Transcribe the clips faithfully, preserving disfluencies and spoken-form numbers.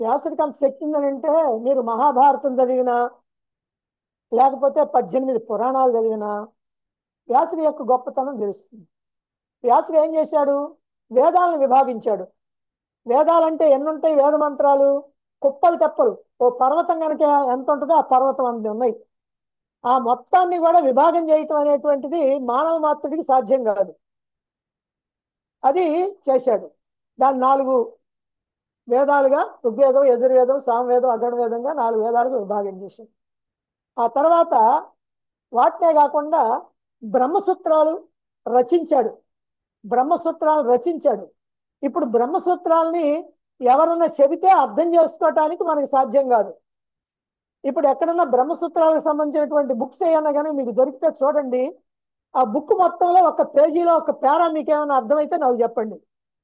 వ్యాసుడికి అంత శక్తి ఉందని అంటే మీరు మహాభారతం చదివినా లేకపోతే పద్దెనిమిది పురాణాలు చదివినా వ్యాసుడి యొక్క గొప్పతనం తెలుస్తుంది. వ్యాసుడు ఏం చేశాడు? వేదాలను విభాగించాడు. వేదాలంటే ఎన్ని ఉంటాయి? వేద మంత్రాలు కుప్పలు తెప్పలు. ఓ పర్వతం కనుక ఎంత ఉంటుందో ఆ పర్వతం అంత ఉన్నాయి. ఆ మొత్తాన్ని కూడా విభాగం చేయటం అనేటువంటిది మానవ మాత్రుడికి సాధ్యం కాదు. అది చేశాడు. దాని నాలుగు వేదాలుగా ఋగ్వేదం, యజుర్వేదం, సామవేదం, అథర్వవేదంగా నాలుగు వేదాలుగా విభాగం చేశాడు. ఆ తర్వాత వాటినే కాకుండా బ్రహ్మసూత్రాలు రచించాడు. బ్రహ్మసూత్రాలు రచించాడు. ఇప్పుడు బ్రహ్మసూత్రాలని ఎవరన్నా చెబితే అర్థం చేసుకోవటానికి మనకి సాధ్యం కాదు. ఇప్పుడు ఎక్కడన్నా బ్రహ్మసూత్రాలకు సంబంధించినటువంటి బుక్స్ ఏమన్నా కానీ మీకు దొరికితే చూడండి. ఆ బుక్ మొత్తంలో ఒక పేజీలో ఒక పేరా మీకు ఏమైనా అర్థమైతే నాకు చెప్పండి.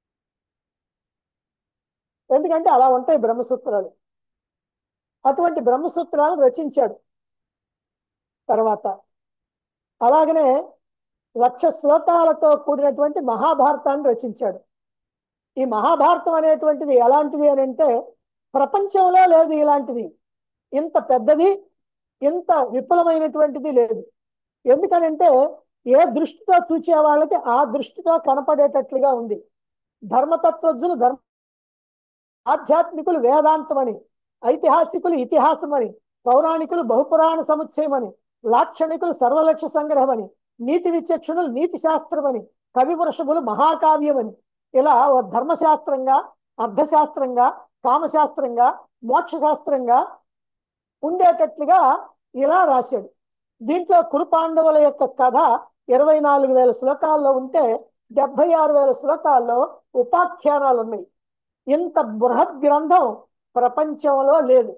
ఎందుకంటే అలా ఉంటాయి బ్రహ్మసూత్రాలు. అటువంటి బ్రహ్మసూత్రాలు రచించాడు. తర్వాత అలాగనే లక్ష శ్లోకాలతో కూడినటువంటి మహాభారతాన్ని రచించాడు. ఈ మహాభారతం అనేటువంటిది ఎలాంటిది అని అంటే ప్రపంచంలో లేదు ఇలాంటిది. ఇంత పెద్దది, ఇంత విపులమైనటువంటిది లేదు. ఎందుకనంటే ఏ దృష్టితో చూసే వాళ్ళకి ఆ దృష్టితో కనపడేటట్లుగా ఉంది. ధర్మతత్వజ్ఞులు ధర్మ ఆధ్యాత్మికులు వేదాంతమని, ఐతిహాసికులు ఇతిహాసమని, పౌరాణికులు బహుపురాణ సముచ్చయమని, లాక్షణికులు సర్వలక్ష్య సంగ్రహమని, నీతి విచక్షణులు నీతి శాస్త్రమని, కవి వృషభులు మహాకావ్యమని, ఇలా ఓ ధర్మశాస్త్రంగా, అర్థశాస్త్రంగా, కామశాస్త్రంగా, మోక్షశాస్త్రంగా ఉండేటట్లుగా ఇలా రాశాడు. దీంట్లో కురుపాండవుల యొక్క కథ ఇరవై నాలుగు వేల శ్లోకాల్లో ఉంటే డెబ్బై ఆరు వేల శ్లోకాల్లో ఉపాఖ్యానాలు ఉన్నాయి. ఇంత బృహత్ గ్రంథం ప్రపంచంలో లేదు.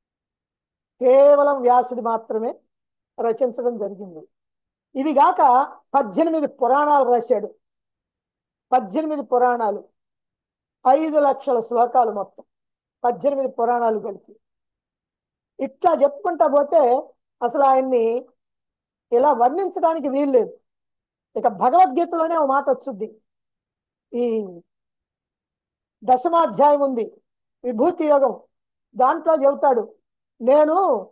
కేవలం వ్యాసుడి మాత్రమే రచించడం జరిగింది. ఇవి గాక పద్దెనిమిది పురాణాలు రాశాడు. పద్దెనిమిది పురాణాలు, ఐదు లక్షల శ్లోకాలు మొత్తం పద్దెనిమిది పురాణాలు కలిపి. ఇట్లా చెప్పుకుంటా పోతే అసలు ఆయన్ని ఇలా వర్ణించడానికి వీల్లేదు. ఇక భగవద్గీతలోనే ఒక మాట వచ్చుద్ది. ఈ దశమాధ్యాయం ఉంది, విభూతి యోగం. దాంట్లో చెబుతాడు, నేను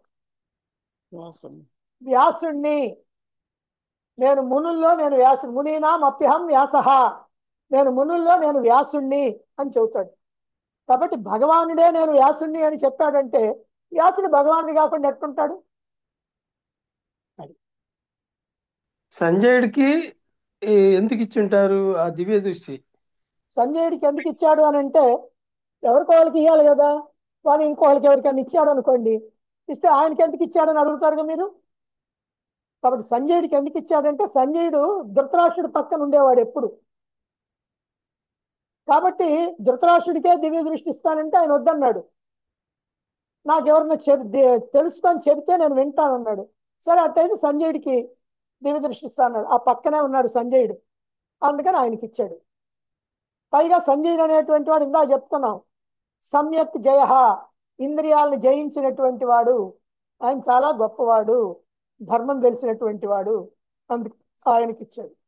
వ్యాసుణ్ణి, నేను మునుల్లో నేను వ్యాసు మునీనాం అప్యహం వ్యాసః, నేను మునుల్లో నేను వ్యాసుణ్ణి అని చెబుతాడు. కాబట్టి భగవానుడే నేను వ్యాసుణ్ణి అని చెప్పాడంటే వ్యాసుడు భగవానుడి కాకుండా ఎట్టుంటాడు? సంజయుడికి ఎందుకు ఇచ్చుంటారు ఆ దివ్య దృష్టి? సంజయుడికి ఎందుకు ఇచ్చాడు అని అంటే ఎవరికి వాళ్ళకి ఇవ్వాలి కదా. వాడు ఇంకోళ్ళకి ఎవరికైనా ఇచ్చాడు అనుకోండి, ఇస్తే ఆయనకి ఎందుకు ఇచ్చాడని అడుగుతారుగా మీరు. కాబట్టి సంజయుడికి ఎందుకు ఇచ్చాడంటే సంజయుడు ధృతరాష్ట్రుడి పక్కన ఉండేవాడు ఎప్పుడు. కాబట్టి ధృతరాష్ట్రుడికే దివ్య దృష్టి ఇస్తానంటే ఆయన వద్దన్నాడు. నాకు ఎవరన్నా చెబి తెలుసుకొని చెబితే నేను వింటానన్నాడు. సరే అట్టయితే సంజయుడికి దివ్య దృష్టి ఇస్తాన్నాడు. ఆ పక్కనే ఉన్నాడు సంజయుడు, అందుకని ఆయనకి ఇచ్చాడు. పైగా సంజయుడు అనేటువంటి వాడు ఇందా చెప్తున్నాం, సమ్యక్ జయ, ఇంద్రియాలను జయించినటువంటి వాడు. ఆయన చాలా గొప్పవాడు, ధర్మం తెలిసినటువంటి వాడు, అందుకు ఆయనకి ఇచ్చాడు.